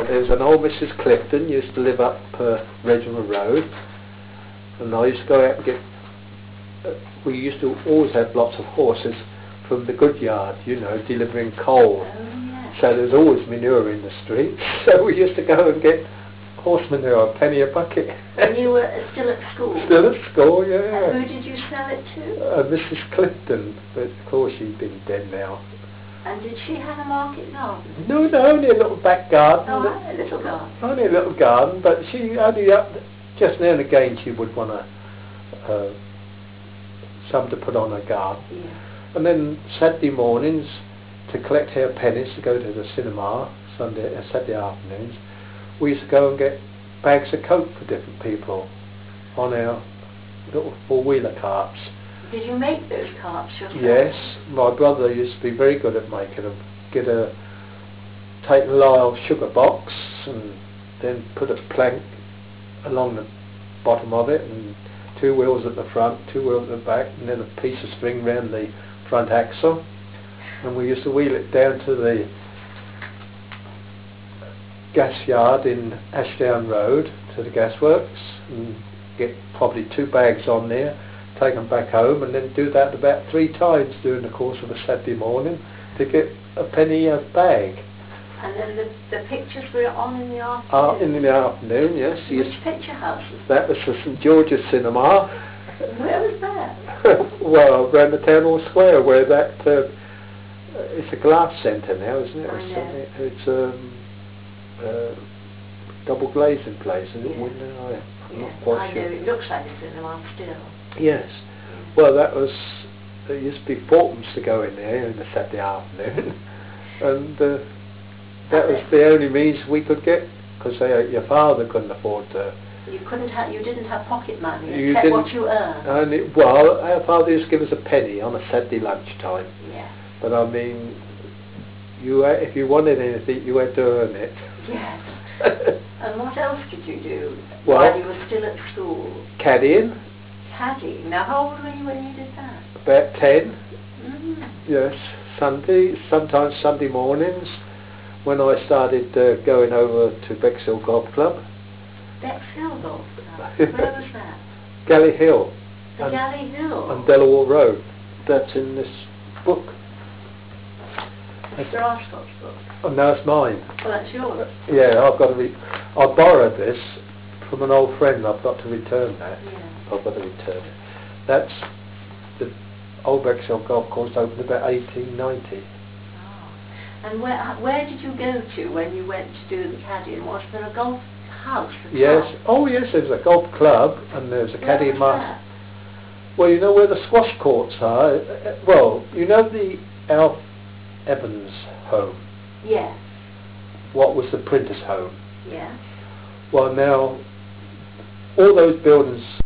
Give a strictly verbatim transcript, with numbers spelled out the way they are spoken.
there's an old Missus Clifton used to live up uh, Reginald Road, and I used to go out and get. Uh, we used to always have lots of horses from the good yard, you know, delivering coal. Oh, yeah. So there's always manure in the streets. So we used to go and get horse manure, a penny a bucket. When you were still at school? Still at school, yeah. And who did you sell it to? Uh, Missus Clifton, but of course she's been dead now. And did she have a market garden? No, no, only a little back garden. Oh, a little garden. Only a little garden, but she only up, just now and again she would want to, uh, some to put on her garden. Yeah. And then Saturday mornings to collect her pennies to go to the cinema, Sunday, uh, Saturday afternoons, we used to go and get bags of Coke for different people on our little four-wheeler carts. Did you make those carts yourself? Yes, my brother used to be very good at making them. Get a, take a Lyle sugar box and then put a plank along the bottom of it and two wheels at the front, two wheels at the back, and then a piece of string round the front axle. And we used to wheel it down to the gas yard in Ashdown Road, to the gasworks, and get probably two bags on there, take them back home, and then do that about three times during the course of a Saturday morning to get a penny a bag. And then the, the pictures were on in the afternoon? Uh, in the afternoon, yes. Which yes. picture house was That that? was the St George's Cinema. Where was that? Well, around the Town Hall Square, where that, uh, it's a glass centre now, isn't it? I know. It's um, uh, double glazing place, isn't it? Yeah. Window? I'm Yeah. not quite I sure. know, it looks like a cinema still. Yes. Well, that was, there used to be fourpence to go in there on a Saturday afternoon, and uh, that was the only means we could get, because uh, your father couldn't afford to. You couldn't have, you didn't have pocket money, You except didn't, what you earned. And it, well, our father used to give us a penny on a Saturday lunchtime. Yeah. But I mean, you uh, if you wanted anything, you had to earn it. Yes. And what else did you do Well, while you were still at school? Caddying, Caddy. Now, how old were you when you did that? about ten. Mm. Yes, Sunday, sometimes Sunday mornings, when I started uh, going over to Bexhill Golf Club. Bexhill Golf Club. Where was that? Galley Hill. The and, Galley Hill. and Delaware Road. That's in this book. Mister Arscott's book. Oh, no, it's mine. Well, that's yours. Yeah, I've got to re I borrowed this from an old friend. I've got to return that. Yeah. I've got to return it. That's the Old Bexhill Golf Course opened about eighteen ninety. Oh. And where where did you go to when you went to do the caddying? Was there a golf house? A Yes. club? Oh, yes. There's a golf club and there's a Where caddy was master. that? Well, you know where the squash courts are. Uh, uh, Well, you know the Alf Evans home. Yes. What was the printer's home? Yes. Well, now all those buildings